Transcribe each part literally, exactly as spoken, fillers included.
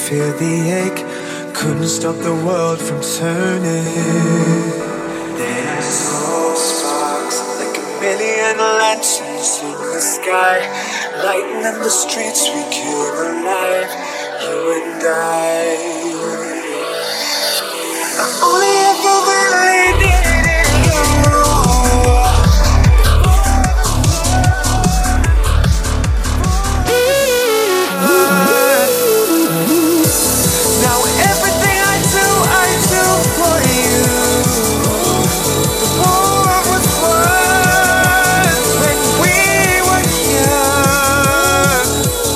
feel the ache, couldn't stop the world from turning. There's small sparks like a million lanterns in the sky, lighting up the streets we came alive, you and I. I only ever really needed you. Now everything I do, I do for you. The war was won when we were young.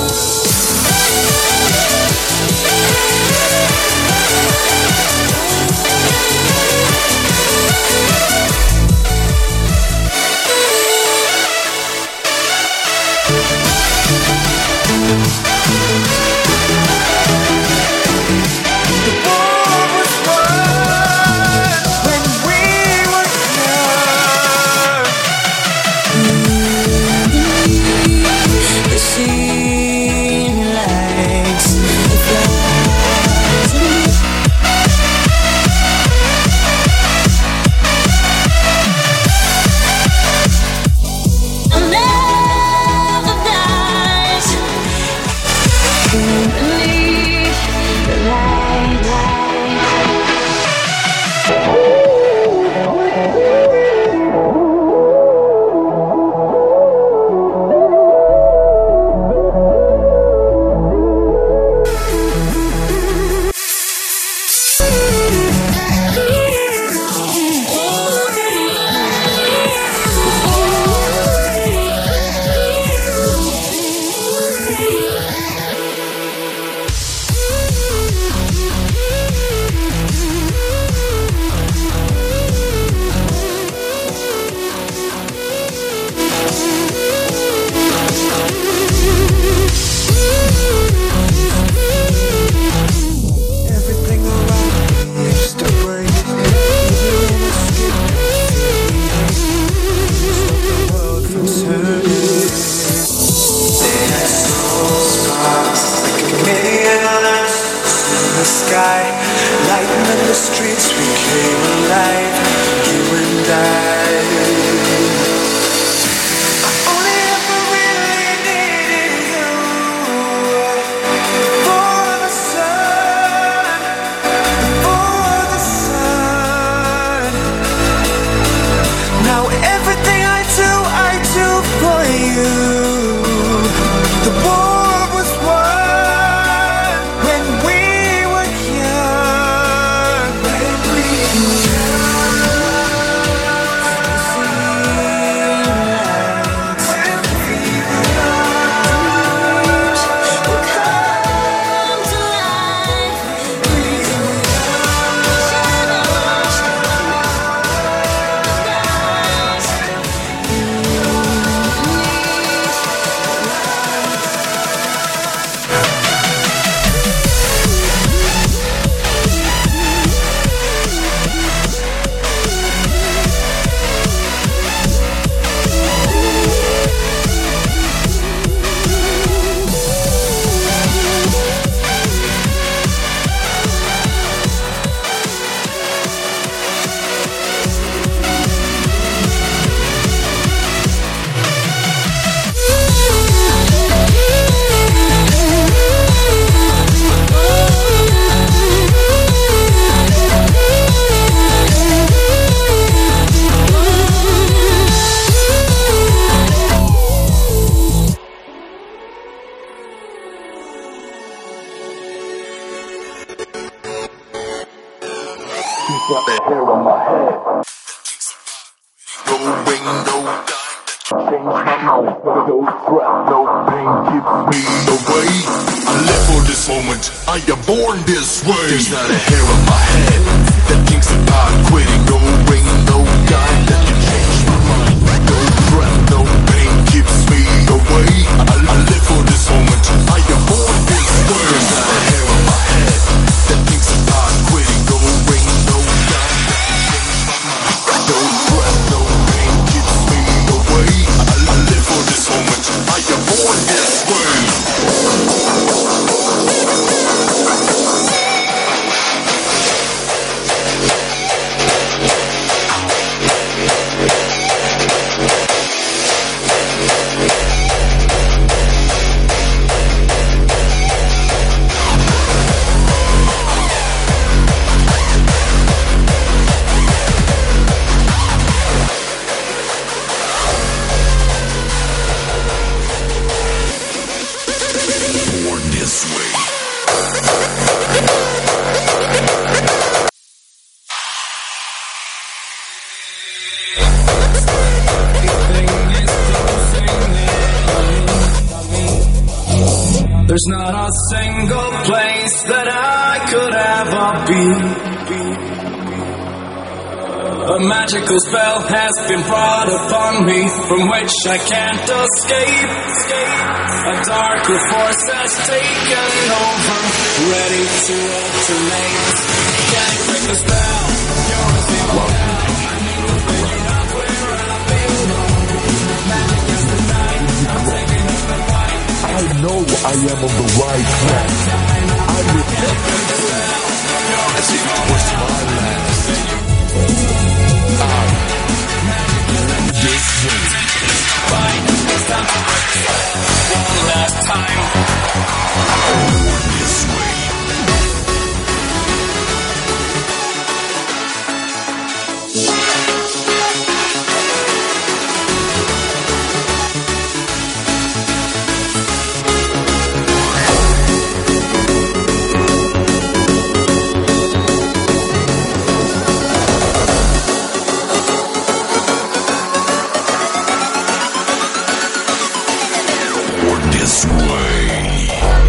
Got the hair on my head. No ring, no dime. Change my mind. No stress, no pain keeps me away. I live for this moment. I am born this way. There's not a hair on my head that thinks about quitting. No ring, no dime that can change my mind. No stress, no pain keeps me away. I, I live for this moment. I am born this way. There's not a hair on my head that thinks about quitting. No ring, no dime that can change my mind. No stress, no pain keeps me away. I, I live for this moment. I am born this way. There's not a single place that I could ever be. A magical spell has been brought upon me, from which I can't escape. A darker force has taken over, ready to alternate. Can you break the spell? You're a single now. I need to figure out where I belong. Magic is the night, I'm taking up the fight. I know I am on the right track. I will get the spell. As if it was my last. I'm this way. Fight, it's time to break the spell. One last time. This way. This way.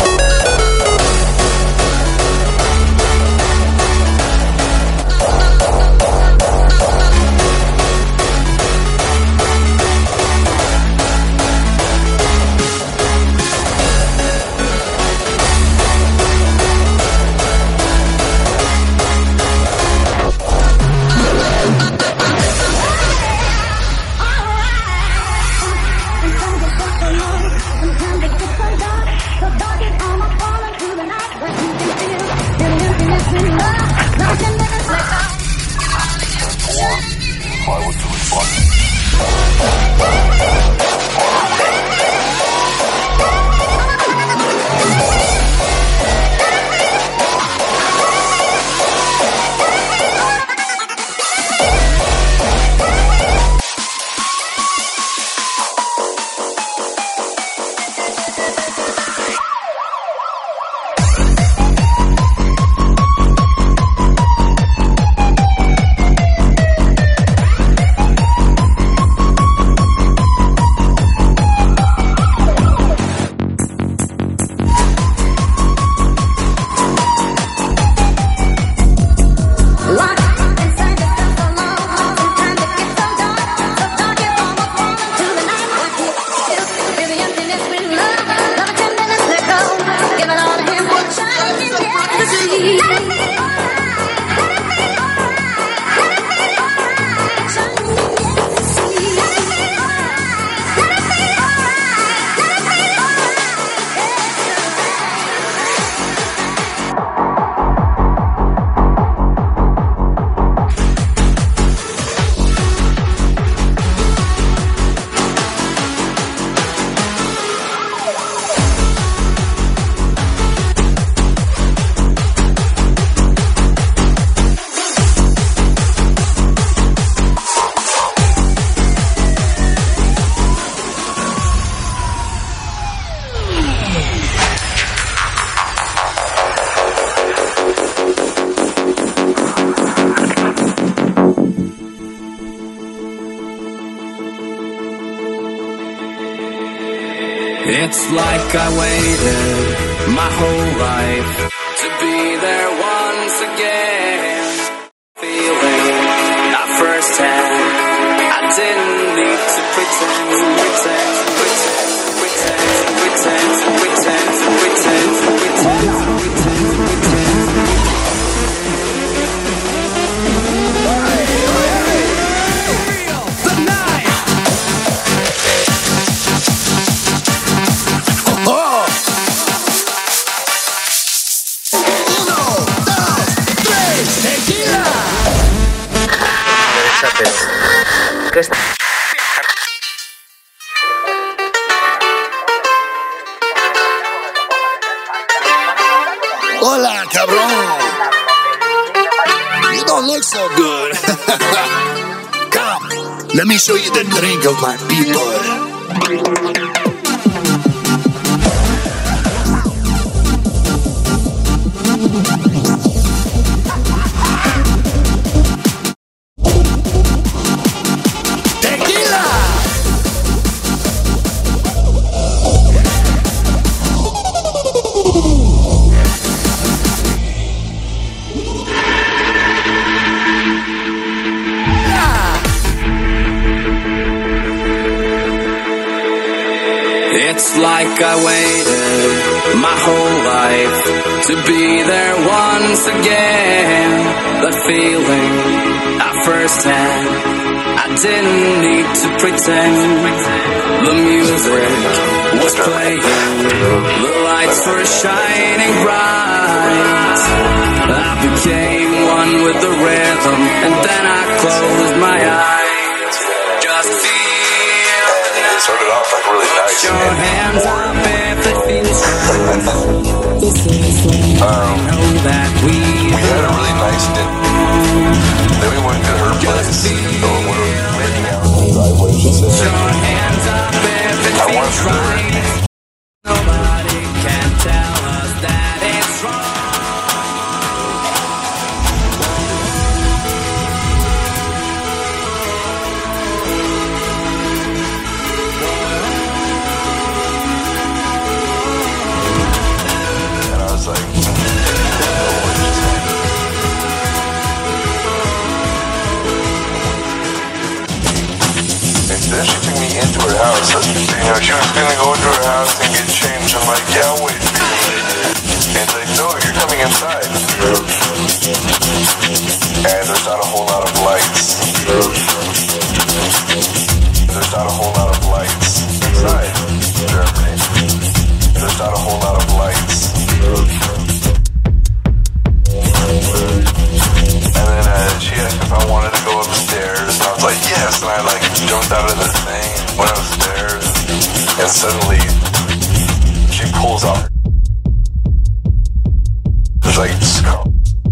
It's like I waited my whole life to be there once again. Feeling at first hand, I didn't need to pretend, pretend, pretend, pretend, pretend, pretend, pretend, pretend, pretend, pretend. Feel the night. ¿Qué está? Hola, cabrón. You don't look so good. Come, let me show you the drink of my people. Tequila! like I waited my whole life to be there once again. That feeling at first hand, I didn't need to pretend. The music was playing, the lights were shining bright. I became one with the rhythm, and then I closed my eyes. Just feel it started off like really nice. your hands up if it feels right. um, Know that we we had a really nice dinner. Then we went to her place. So we were making out in the driveway. She put said, your hands up if it I want feels to right. Nobody can tell us that it's wrong. and I was like, and then she took me into her house. You know, she was gonna go into her house and get changed. I'm like, yeah, I'll wait. And like, no, you're coming inside. And there's not a whole lot of lights. There's not a whole lot of lights inside Germany. There's not a whole lot of lights. And then uh, she asked if I wanted to go upstairs. And I was like, yes. And I like jumped out of the thing, went upstairs, and suddenly she pulls out. There's like scars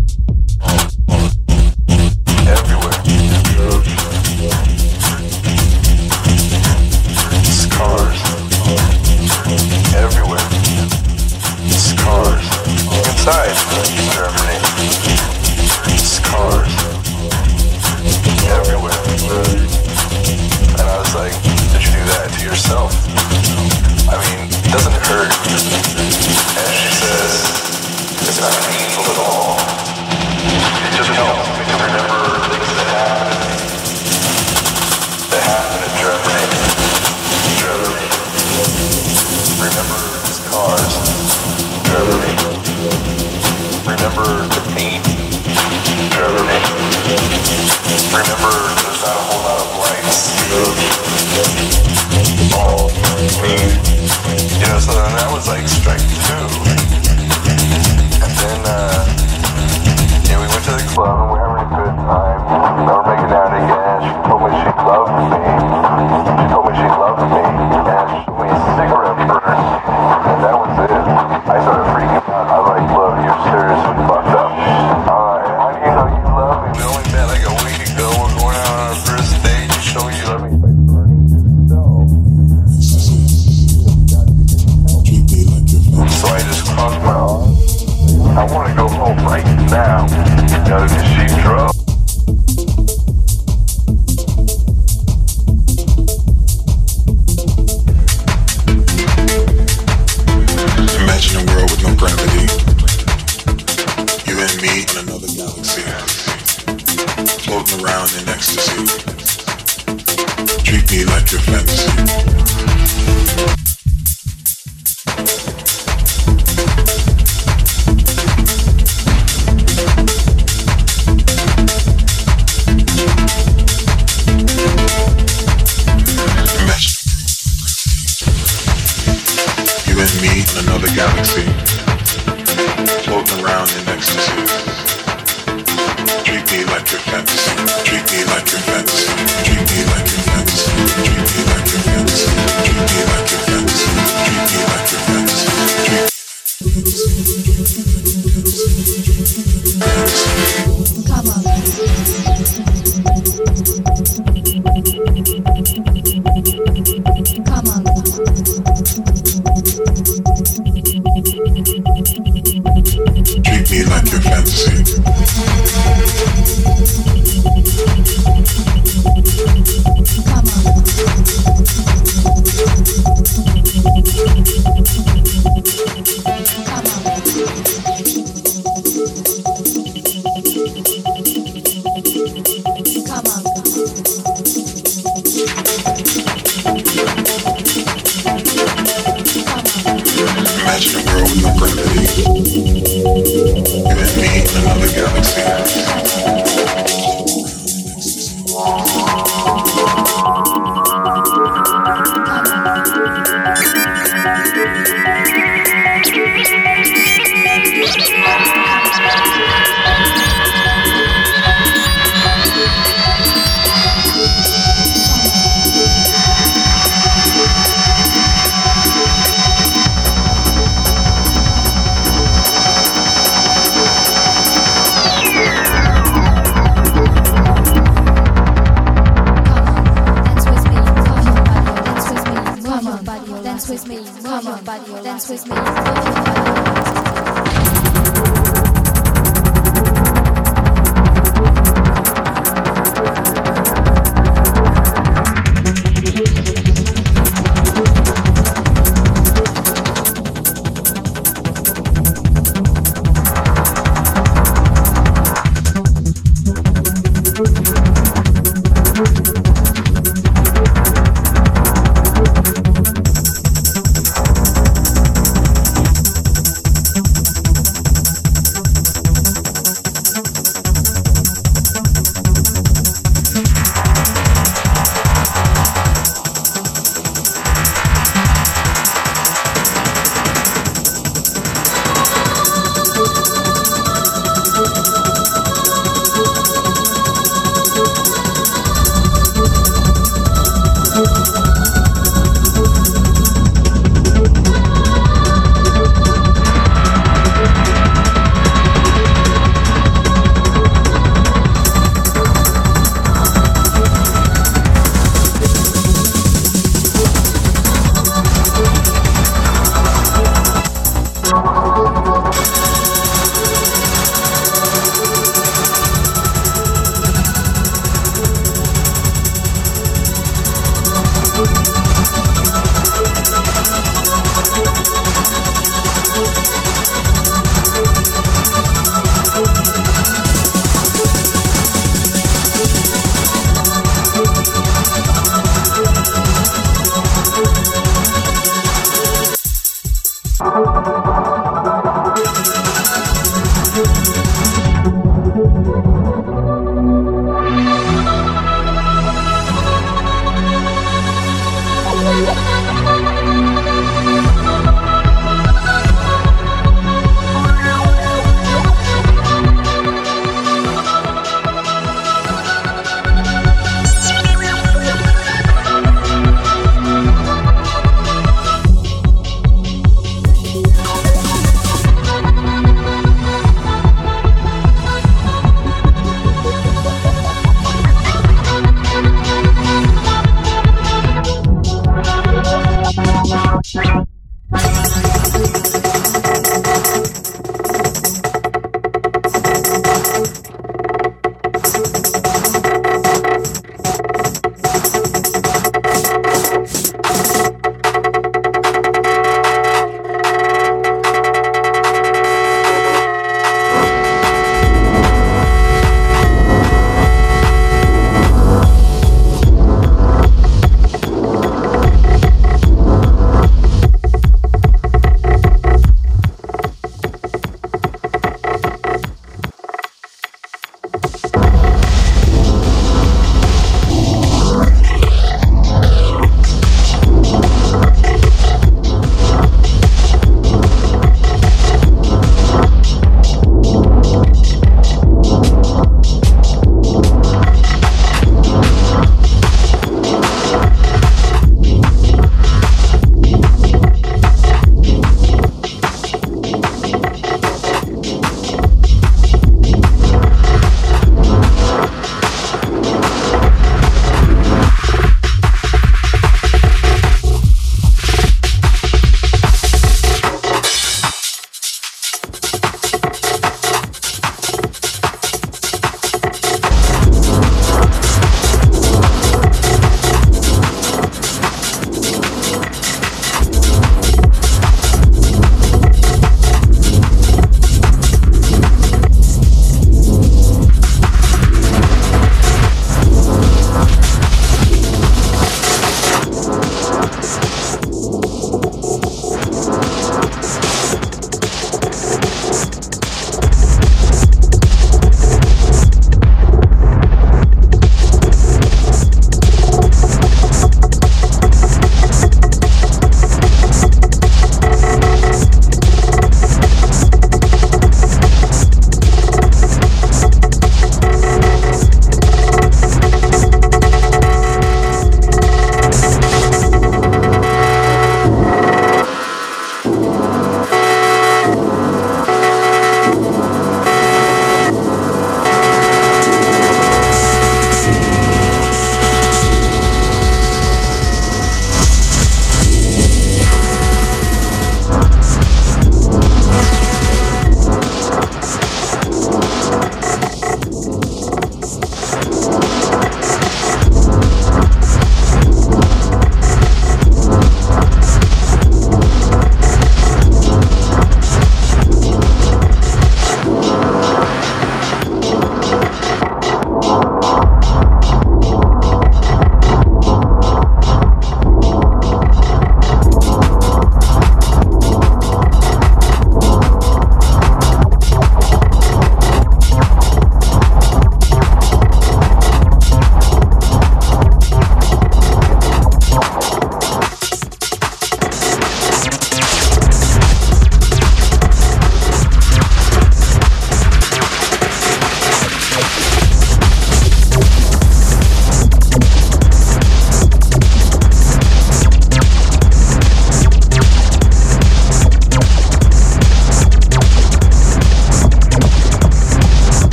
everywhere. Scars everywhere. Scars inside Germany. Scars everywhere. And I was like, did you do that to yourself? I mean, it doesn't hurt. And she says, it's not painful at all. It just helps me to remember things that happened. That happened in Germany. Germany. Remember scars. Germany. Remember the pain. Germany. Remember there's not a whole lot of lights. Oh, me. You know, so then that was like strike two. And then, uh, yeah, we went to the club and we were having a good time. And we were making out again. She told me she loved me. She told me she loved me. And she showed me a cigarette burn. And that was it. I started freaking out. I was like, look, you're seriously fucked up. I'm like, how do you know you love me? We only met like a week ago. We're going out on our first date. You show me you love me by burning yourself. So I just crossed my arms. I want to go home right now. You know, because she drove. Imagine a world with no gravity. You and me in another galaxy, floating around in ecstasy. Treat me like your fantasy. Another galaxy, floating around in ecstasy. Treat me like your fantasy. Treat me like your fantasy. Treat me like your fantasy. Treat me like your fantasy. Treat me like your fantasy. Treat me like your fantasy. Treat Come on. Come on. Treat me like your fantasy. Come on. Come on. me in another galaxy. Dance with me, come on, buddy, dance with me, come on, buddy.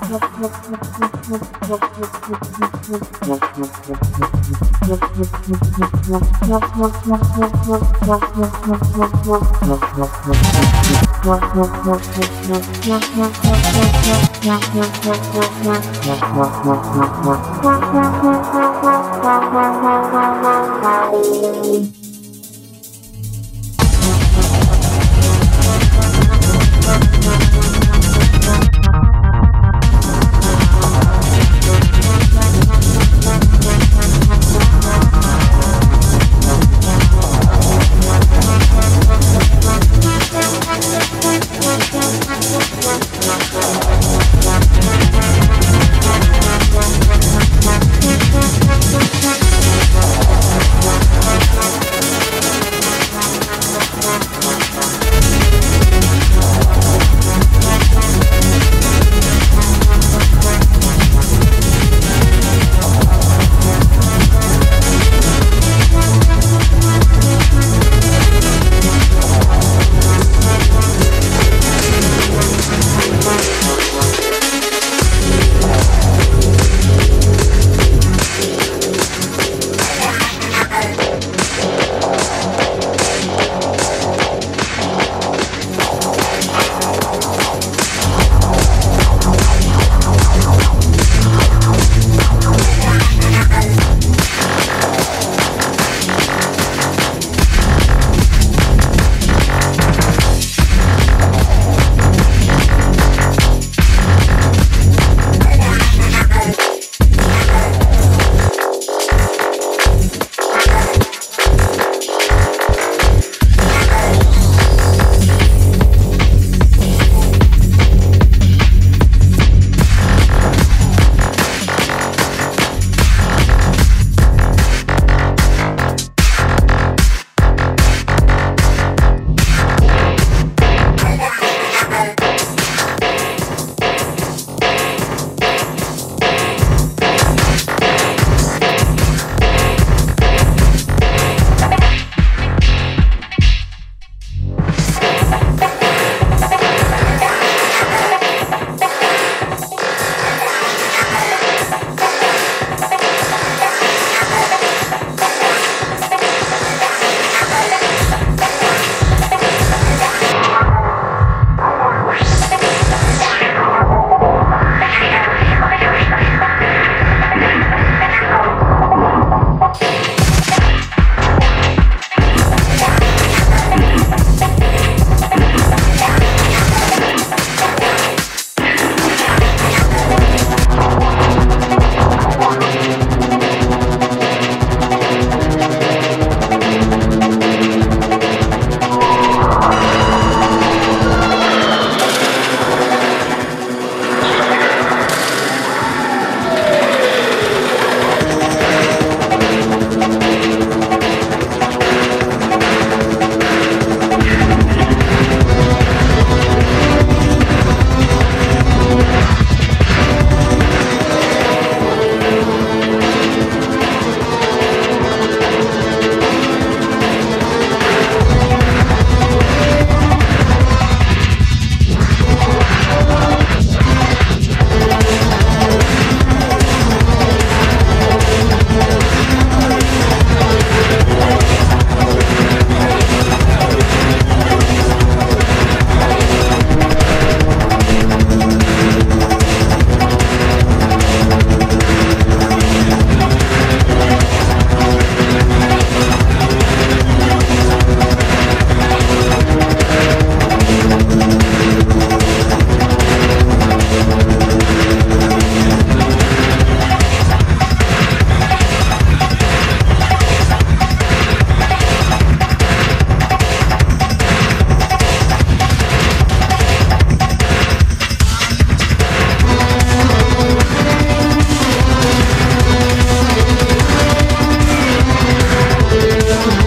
We'll be right back.